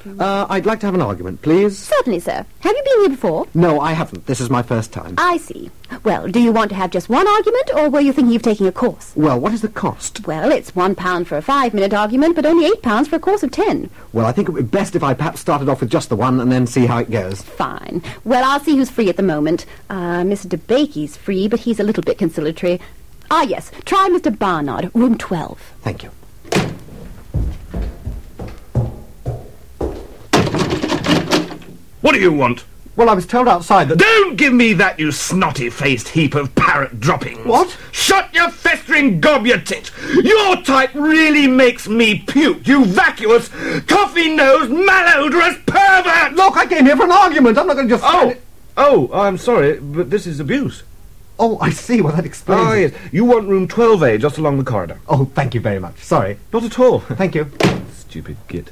I'd like to have an argument, please. Certainly, sir. Have you been here before? No, I haven't. This is my first time. I see. Well, do you want to have just one argument, or were you thinking of taking a course? Well, what is the cost? Well, it's £1 for a 5-minute argument, but only £8 for a course of 10. Well, I think it would be best if I perhaps started off with just the one and then see how it goes. Fine. Well, I'll see who's free at the moment. Mr. DeBakey's free, but he's a little bit conciliatory. Ah, yes. Try Mr. Barnard, room 12. Thank you. What do you want? Well, I was told outside that... Don't give me that, you snotty-faced heap of parrot droppings. What? Shut your festering gob, you tit. Your type really makes me puke, you vacuous, coffee-nosed, malodorous pervert! Look, I came here for an argument. I'm not going to just... Oh, I'm sorry, but this is abuse. Oh, I see. Well, that explains Ah, it. yes. You want room 12A, just along the corridor. Oh, thank you very much. Sorry. Not at all. Thank you. Stupid git.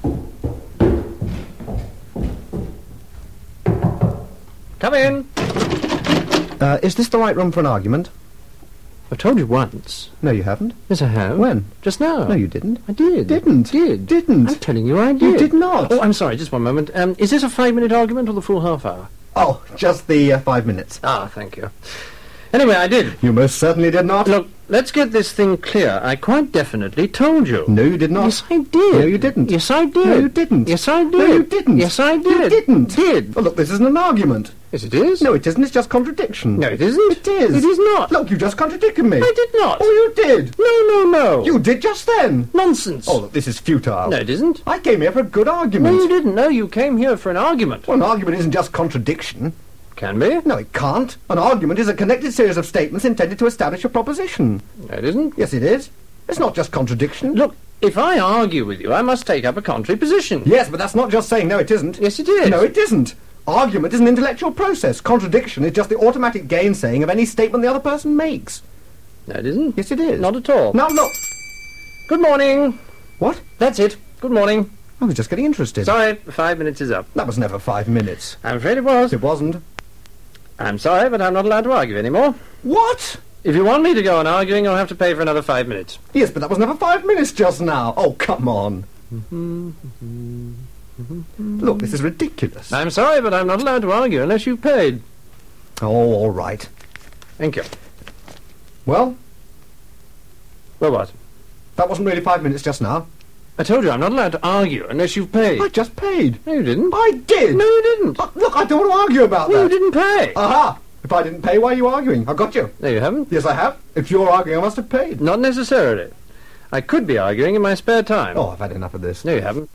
Come in. Is this the right room for an argument? I've told you once. No, you haven't. Yes, I have. When? Just now. No, you didn't. I did. Didn't. Didn't. I'm telling you I did. You did not. Oh, I'm sorry, just one moment. Is this a 5-minute argument or the full half hour? Oh, just the 5 minutes. Ah, thank you. Anyway, I did. You most certainly did not. Look, let's get this thing clear. I quite definitely told you. No, you did not. Yes, I did. No, you didn't. Yes, I did. No, you didn't. Yes, I did. No, you didn't. Yes, I did. You didn't. Did. Well, look, this isn't an argument. Yes, it is. No, it isn't. It's just contradiction. No, it isn't. It is. It is not. Look, you just contradicted me. I did not. Oh, you did. No. You did just then. Nonsense. Oh, look, this is futile. No, it isn't. I came here for a good argument. No, you didn't. No, you came here for an argument. Well, an argument isn't just contradiction. Can be. No, it can't. An argument is a connected series of statements intended to establish a proposition. No, it isn't. Yes, it is. It's not just contradiction. Look, if I argue with you, I must take up a contrary position. Yes, but that's not just saying no, it isn't. Yes, it is. No, it isn't. Argument is an intellectual process. Contradiction is just the automatic gainsaying of any statement the other person makes. No, it isn't. Yes, it is. Not at all. Now, look. Good morning. What? That's it. Good morning. I was just getting interested. Sorry, 5 minutes is up. That was never 5 minutes. I'm afraid it was. It wasn't. I'm sorry, but I'm not allowed to argue anymore. What? If you want me to go on arguing, you'll have to pay for another 5 minutes. Yes, but that was never 5 minutes just now. Oh, come on. Look, this is ridiculous. I'm sorry, but I'm not allowed to argue unless you've paid. Oh, all right. Thank you. Well, Well, what? that wasn't really 5 minutes just now. I told you I'm not allowed to argue unless you've paid. I just paid. No, you didn't. I did. No, you didn't. Look, I don't want to argue about No, that. you didn't pay. Aha! If I didn't pay, why are you arguing? I've got you. No, you haven't. Yes, I have. If you're arguing, I must have paid. Not necessarily. I could be arguing in my spare time. Oh, I've had enough of this. No, you haven't.